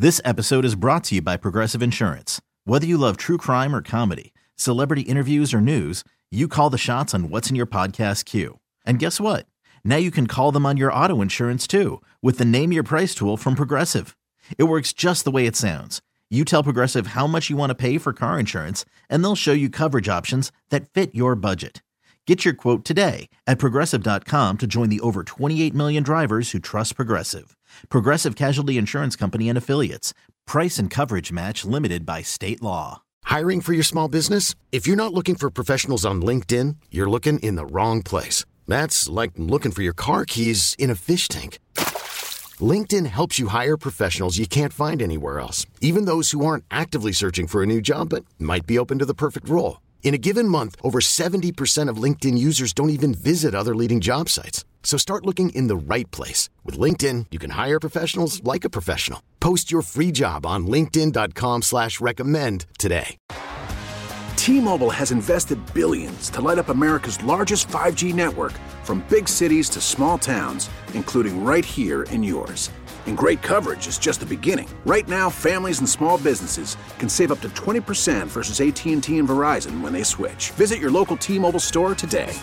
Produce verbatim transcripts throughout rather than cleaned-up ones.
This episode is brought to you by Progressive Insurance. Whether you love true crime or comedy, celebrity interviews or news, you call the shots on what's in your podcast queue. And guess what? Now you can call them on your auto insurance too with the Name Your Price tool from Progressive. It works just the way it sounds. You tell Progressive how much you want to pay for car insurance, and they'll show you coverage options that fit your budget. Get your quote today at progressive dot com to join the over twenty-eight million drivers who trust Progressive. Progressive Casualty Insurance Company and Affiliates. Price and coverage match limited by state law. Hiring for your small business? If you're not looking for professionals on LinkedIn, you're looking in the wrong place. That's like looking for your car keys in a fish tank. LinkedIn helps you hire professionals you can't find anywhere else, even those who aren't actively searching for a new job but might be open to the perfect role. In a given month, over seventy percent of LinkedIn users don't even visit other leading job sites. So start looking in the right place. With LinkedIn, you can hire professionals like a professional. Post your free job on linkedin dot com slash recommend today. T-Mobile has invested billions to light up America's largest five G network, from big cities to small towns, including right here in yours. And great coverage is just the beginning. Right now, families and small businesses can save up to twenty percent versus A T and T and Verizon when they switch. Visit your local T-Mobile store today.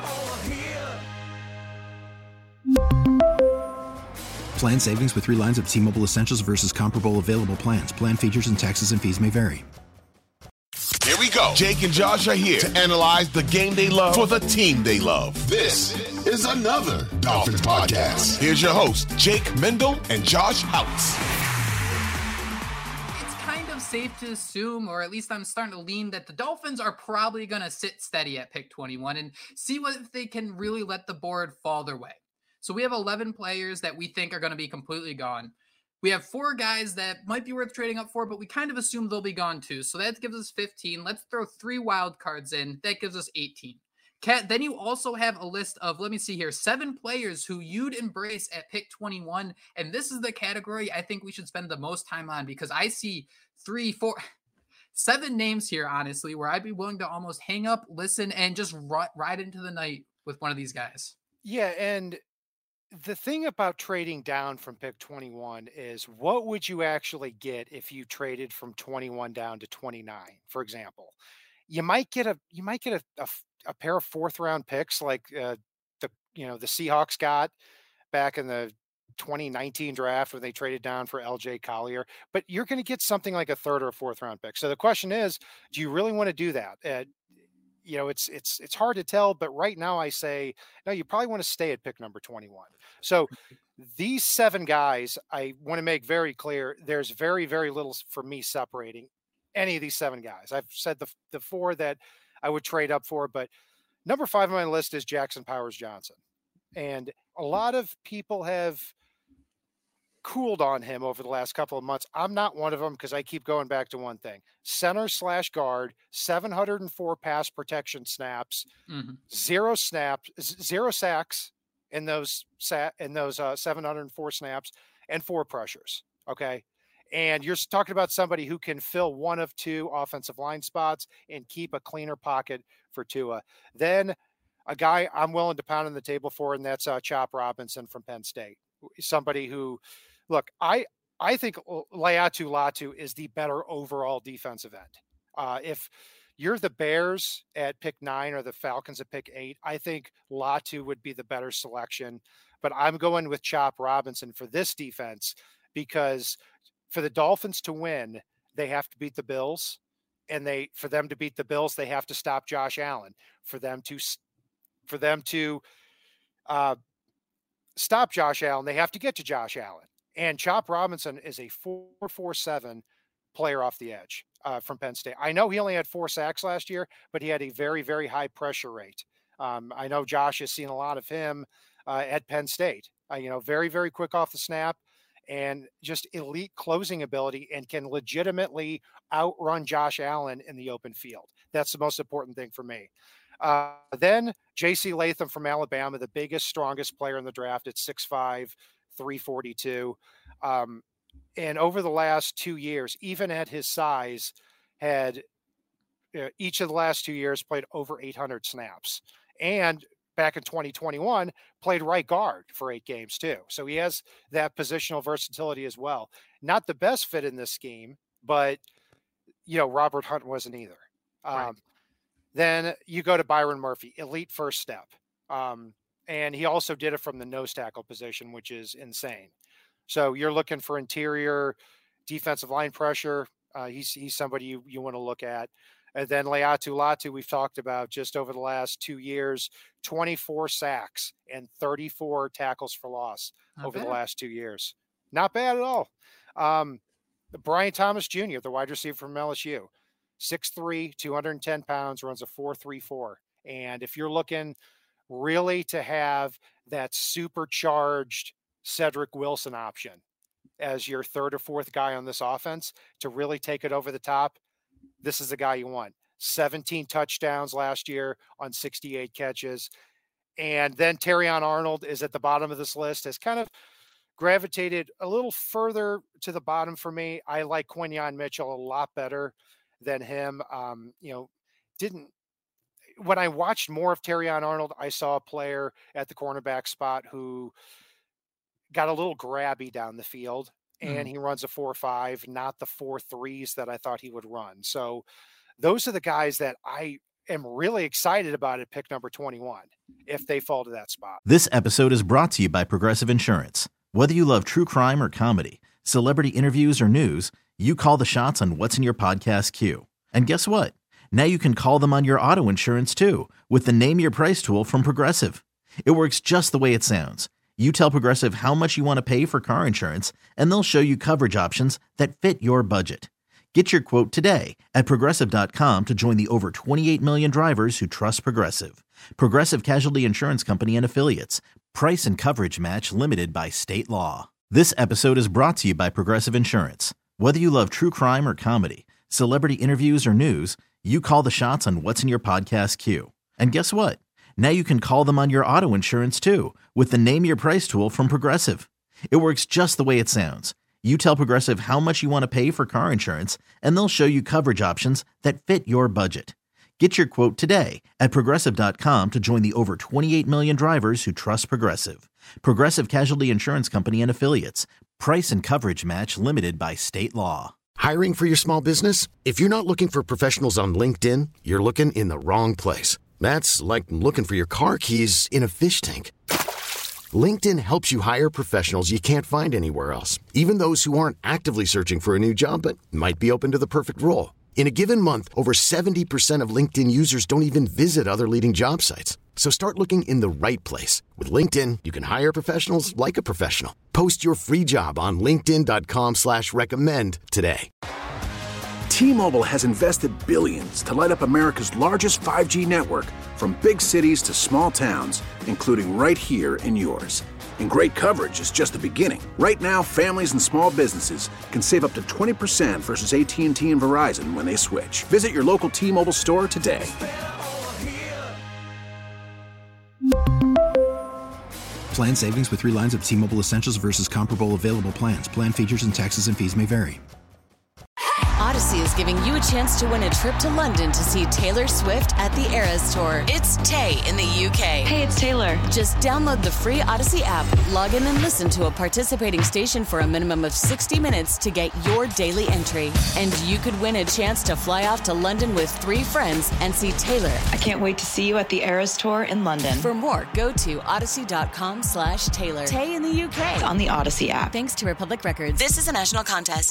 Plan savings with three lines of T-Mobile Essentials versus comparable available plans. Plan features and taxes and fees may vary. Here we go. Jake and Josh are here to analyze the game they love for the team they love. This is another Dolphins podcast. Here's your host, Jake Mendel and Josh Houtz. It's kind of safe to assume, or at least I'm starting to lean, that the Dolphins are probably going to sit steady at pick twenty-one and see what if they can really let the board fall their way. So we have eleven players that we think are going to be completely gone. We have four guys that might be worth trading up for, but we kind of assume they'll be gone too. So that gives us fifteen. Let's throw three wild cards in. That gives us eighteen. Kat, then you also have a list of, let me see here, seven players who you'd embrace at pick twenty-one. And this is the category I think we should spend the most time on, because I see three, four, seven names here, honestly, where I'd be willing to almost hang up, listen, and just ride into the night with one of these guys. Yeah, and the thing about trading down from pick twenty-one is, what would you actually get if you traded from twenty-one down to twenty-nine, for example? You might get a you might get a, a, a pair of fourth round picks like uh, the you know the Seahawks got back in the twenty nineteen draft when they traded down for L J Collier, but you're going to get something like a third or a fourth round pick. So the question is, do you really want to do that? Uh, You know, it's it's it's hard to tell, but right now I say, no, you probably want to stay at pick number twenty-one. So these seven guys, I want to make very clear, there's very, very little for me separating any of these seven guys. I've said the the four that I would trade up for, but number five on my list is Jackson Powers Johnson. And a lot of people have cooled on him over the last couple of months. I'm not one of them, because I keep going back to one thing: center slash guard, seven hundred four pass protection snaps, mm-hmm. zero snaps, zero sacks in those sat in those uh, seven hundred four snaps, and four pressures. Okay. And you're talking about somebody who can fill one of two offensive line spots and keep a cleaner pocket for Tua. Then a guy I'm willing to pound on the table for, and that's uh, Chop Robinson from Penn State. Somebody who, look, I, I think Laiatu Latu is the better overall defensive end. Uh, if you're the Bears at pick nine or the Falcons at pick eight, I think Latu would be the better selection. But I'm going with Chop Robinson for this defense, because for the Dolphins to win, they have to beat the Bills. And they, for them to beat the Bills, they have to stop Josh Allen. For them to, for them to uh, stop Josh Allen, they have to get to Josh Allen. And Chop Robinson is a four four seven player off the edge uh, from Penn State. I know he only had four sacks last year, but he had a very, very high pressure rate. Um, I know Josh has seen a lot of him uh, at Penn State. Uh, you know, very, very quick off the snap and just elite closing ability, and can legitimately outrun Josh Allen in the open field. That's the most important thing for me. Uh, then J C Latham from Alabama, the biggest, strongest player in the draft at six five, three forty-two. Um, and over the last two years, even at his size, had uh, each of the last two years played over eight hundred snaps. And back in twenty twenty-one, played right guard for eight games too. So he has that positional versatility as well. Not the best fit in this scheme, but, you know, Robert Hunt wasn't either. Um, right. Then you go to Byron Murphy, elite first step. Um, and he also did it from the nose tackle position, which is insane. So you're looking for interior defensive line pressure. Uh, he's, he's somebody you, you want to look at. And then Laiatu Latu, we've talked about just over the last two years, twenty-four sacks and thirty-four tackles for loss Not over bad. the last two years. Not bad at all. Um, Brian Thomas Junior, the wide receiver from L S U, six three, two hundred ten pounds, runs a four three four. And if you're looking really to have that supercharged Cedric Wilson option as your third or fourth guy on this offense to really take it over the top, this is the guy you want. seventeen touchdowns last year on sixty-eight catches. And then Terrion Arnold is at the bottom of this list, has kind of gravitated a little further to the bottom for me. I like Quinyon Mitchell a lot better than him. Um, you know, didn't, when I watched more of Terrion Arnold, I saw a player at the cornerback spot who got a little grabby down the field. And he runs a four five, not the four threes that I thought he would run. So those are the guys that I am really excited about at pick number twenty-one, if they fall to that spot. This episode is brought to you by Progressive Insurance. Whether you love true crime or comedy, celebrity interviews or news, you call the shots on what's in your podcast queue. And guess what? Now you can call them on your auto insurance too, with the Name Your Price tool from Progressive. It works just the way it sounds. You tell Progressive how much you want to pay for car insurance, and they'll show you coverage options that fit your budget. Get your quote today at Progressive dot com to join the over twenty-eight million drivers who trust Progressive. Progressive Casualty Insurance Company and Affiliates. Price and coverage match limited by state law. This episode is brought to you by Progressive Insurance. Whether you love true crime or comedy, celebrity interviews or news, you call the shots on what's in your podcast queue. And guess what? Now you can call them on your auto insurance too, with the Name Your Price tool from Progressive. It works just the way it sounds. You tell Progressive how much you want to pay for car insurance, and they'll show you coverage options that fit your budget. Get your quote today at Progressive dot com to join the over twenty-eight million drivers who trust Progressive. Progressive Casualty Insurance Company and Affiliates. Price and coverage match limited by state law. Hiring for your small business? If you're not looking for professionals on LinkedIn, you're looking in the wrong place. That's like looking for your car keys in a fish tank. LinkedIn helps you hire professionals you can't find anywhere else, even those who aren't actively searching for a new job but might be open to the perfect role. In a given month, over seventy percent of LinkedIn users don't even visit other leading job sites. So start looking in the right place. With LinkedIn, you can hire professionals like a professional. Post your free job on linkedin dot com slash recommend today. T-Mobile has invested billions to light up America's largest five G network, from big cities to small towns, including right here in yours. And great coverage is just the beginning. Right now, families and small businesses can save up to twenty percent versus A T and T and Verizon when they switch. Visit your local T-Mobile store today. Plan savings with three lines of T-Mobile Essentials versus comparable available plans. Plan features and taxes and fees may vary. Odyssey is giving you a chance to win a trip to London to see Taylor Swift at the Eras Tour. It's Tay in the U K. Hey, it's Taylor. Just download the free Odyssey app, log in and listen to a participating station for a minimum of sixty minutes to get your daily entry. And you could win a chance to fly off to London with three friends and see Taylor. I can't wait to see you at the Eras Tour in London. For more, go to odyssey dot com slash Taylor. Tay in the U K. It's on the Odyssey app. Thanks to Republic Records. This is a national contest.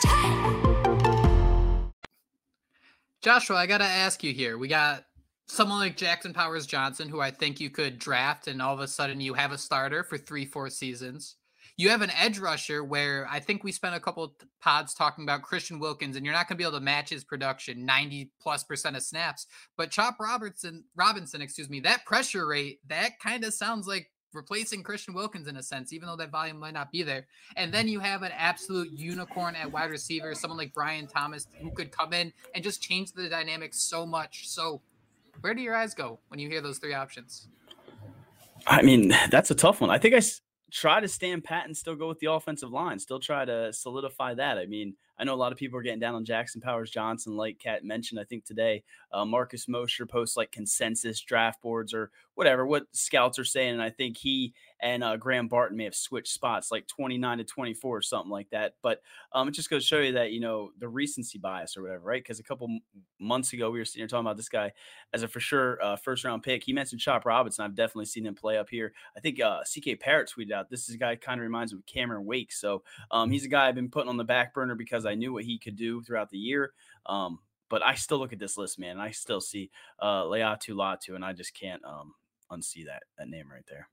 Joshua, I got to ask you here. We got someone like Jackson Powers Johnson, who I think you could draft, and all of a sudden you have a starter for three, four seasons. You have an edge rusher where I think we spent a couple pods talking about Christian Wilkins, and you're not going to be able to match his production, ninety plus percent of snaps. But Chop Robertson, Robinson, excuse me, that pressure rate, that kind of sounds like replacing Christian Wilkins in a sense, even though that volume might not be there. And then you have an absolute unicorn at wide receiver, someone like Brian Thomas, who could come in and just change the dynamics so much. So where do your eyes go when you hear those three options? I mean, that's a tough one. I think I s- try to stand pat and still go with the offensive line, still try to solidify that. I mean, I know a lot of people are getting down on Jackson Powers Johnson, like Kat mentioned, I think today. Uh, Marcus Mosher posts like consensus draft boards or whatever, what scouts are saying. And I think he and uh, Graham Barton may have switched spots like twenty-nine to twenty-four or something like that. But um, it just goes to show you that, you know, the recency bias or whatever, right? Because a couple m- months ago, we were sitting here talking about this guy as a for sure uh, first round pick. He mentioned Chop Robinson. I've definitely seen him play up here. I think uh, C K Parrott tweeted out, this is a guy kind of reminds me of Cameron Wake. So um, he's a guy I've been putting on the back burner because I knew what he could do throughout the year. Um, but I still look at this list, man. I still see uh, Laiatu Latu, and I just can't um, unsee that that name right there.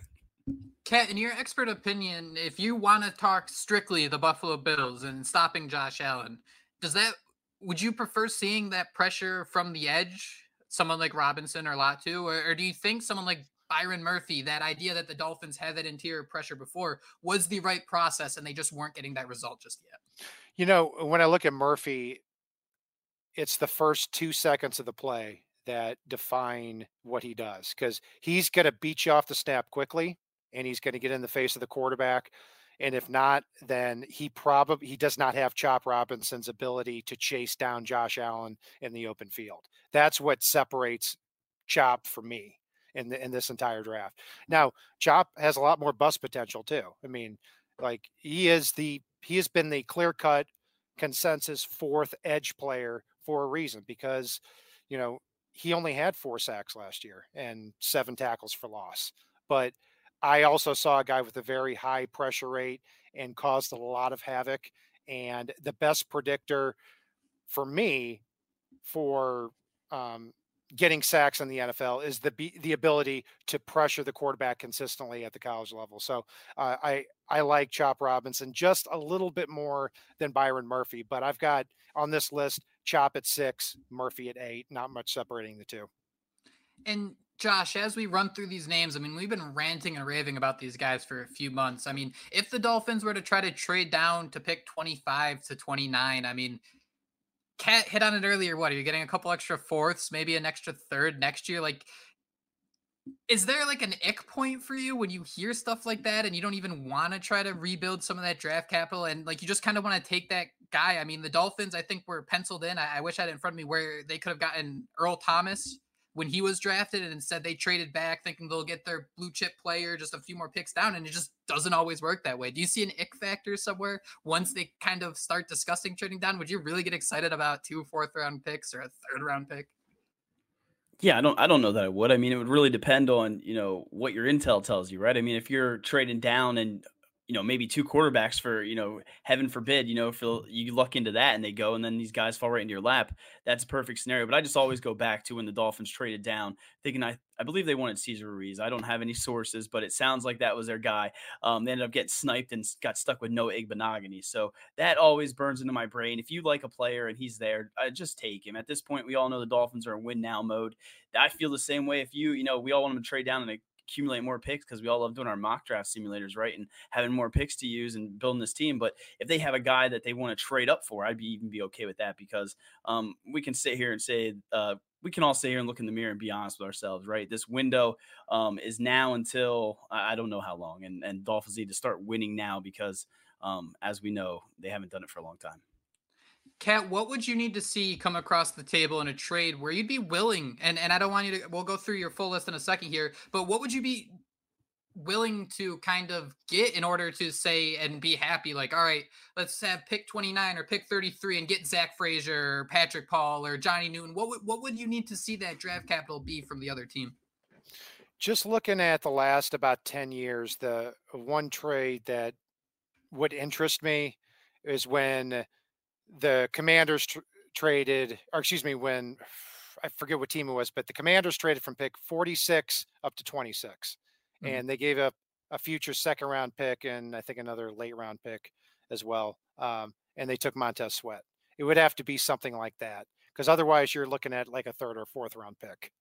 Kat, in your expert opinion, if you want to talk strictly the Buffalo Bills and stopping Josh Allen, does that would you prefer seeing that pressure from the edge, someone like Robinson or Latu, or, or do you think someone like Byron Murphy, that idea that the Dolphins had that interior pressure before, was the right process and they just weren't getting that result just yet? You know, when I look at Murphy, it's the first two seconds of the play that define what he does, because he's going to beat you off the snap quickly and he's going to get in the face of the quarterback. And if not, then he probably, he does not have Chop Robinson's ability to chase down Josh Allen in the open field. That's what separates Chop from me in the, in this entire draft. Now, Chop has a lot more bust potential too. I mean, like he is the, he has been the clear cut consensus fourth edge player for a reason, because, you know, he only had four sacks last year and seven tackles for loss. But I also saw a guy with a very high pressure rate and caused a lot of havoc. And the best predictor for me for um, getting sacks in the N F L is the the ability to pressure the quarterback consistently at the college level. So uh, I I like Chop Robinson just a little bit more than Byron Murphy, but I've got on this list Chop at six, Murphy at eight. Not much separating the two. And Josh, as we run through these names, I mean, we've been ranting and raving about these guys for a few months. I mean, if the Dolphins were to try to trade down to pick twenty-five to twenty-nine, I mean, Kat hit on it earlier. What, are you getting a couple extra fourths, maybe an extra third next year? Like, is there like an ick point for you when you hear stuff like that and you don't even want to try to rebuild some of that draft capital and like you just kind of want to take that guy? I mean, the Dolphins, I think, were penciled in. I, I wish I had it in front of me where they could have gotten Earl Thomas when he was drafted, and instead they traded back thinking they'll get their blue chip player just a few more picks down, and it just doesn't always work that way. Do you see an ick factor somewhere once they kind of start discussing trading down? Would you really get excited about two fourth round picks or a third round pick? Yeah, I don't I don't know that I would. I mean, it would really depend on, you know, what your intel tells you, right? I mean, if you're trading down and, you know, maybe two quarterbacks for, you know, heaven forbid, you know, if you luck into that and they go and then these guys fall right into your lap, that's a perfect scenario. But I just always go back to when the Dolphins traded down, thinking I, I believe they wanted Cesar Ruiz. I don't have any sources, but it sounds like that was their guy. Um, they ended up getting sniped and got stuck with Noah Igbenogany. So that always burns into my brain. If you like a player and he's there, uh, just take him. At this point, we all know the Dolphins are in win now mode. I feel the same way. If you, you know, we all want them to trade down and accumulate more picks because we all love doing our mock draft simulators, right? And having more picks to use and building this team. But if they have a guy that they want to trade up for, I'd be even be okay with that, because um, we can sit here and say, uh, we can all sit here and look in the mirror and be honest with ourselves, right? This window um, is now until I don't know how long, and, and Dolphins need to start winning now because um, as we know, they haven't done it for a long time. Kat, what would you need to see come across the table in a trade where you'd be willing, and, and I don't want you to, we'll go through your full list in a second here, but what would you be willing to kind of get in order to say and be happy? Like, all right, let's have pick twenty-nine or pick thirty-three and get Zach Frazier or Patrick Paul or Johnny Newton. What would, what would you need to see that draft capital be from the other team? Just looking at the last about ten years, the one trade that would interest me is when the Commanders tr- traded, or excuse me, when I forget what team it was, but the Commanders traded from pick forty-six up to twenty-six, mm-hmm. and they gave up a future second round pick and I think another late round pick as well. Um, and they took Montez Sweat. It would have to be something like that, because otherwise you're looking at like a third or fourth round pick.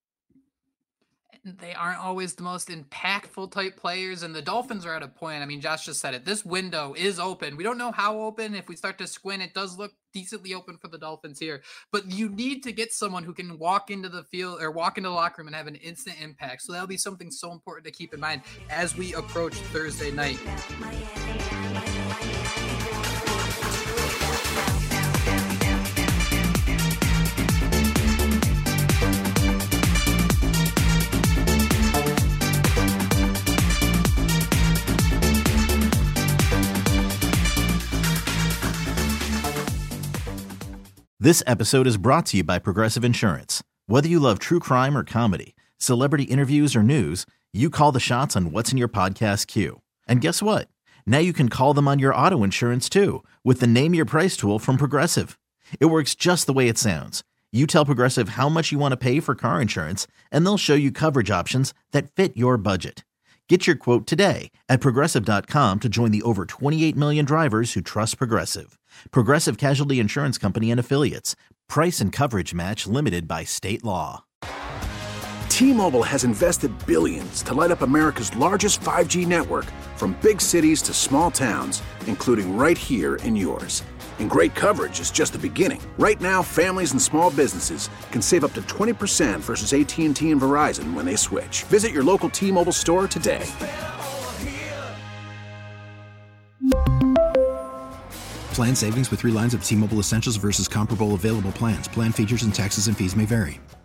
They aren't always the most impactful type players, and the Dolphins are at a point. I mean, Josh just said it. This window is open. We don't know how open. If we start to squint, it does look decently open for the Dolphins here. But you need to get someone who can walk into the field or walk into the locker room and have an instant impact. So that'll be something so important to keep in mind as we approach Thursday night. This episode is brought to you by Progressive Insurance. Whether you love true crime or comedy, celebrity interviews or news, you call the shots on what's in your podcast queue. And guess what? Now you can call them on your auto insurance too with the Name Your Price tool from Progressive. It works just the way it sounds. You tell Progressive how much you want to pay for car insurance, and they'll show you coverage options that fit your budget. Get your quote today at Progressive dot com to join the over twenty-eight million drivers who trust Progressive. Progressive Casualty Insurance Company and Affiliates. Price and coverage match limited by state law. T-Mobile has invested billions to light up America's largest five G network, from big cities to small towns, including right here in yours. And great coverage is just the beginning. Right now, families and small businesses can save up to twenty percent versus A T and T and Verizon when they switch. Visit your local T-Mobile store today. Plan savings with three lines of T-Mobile Essentials versus comparable available plans. Plan features and taxes and fees may vary.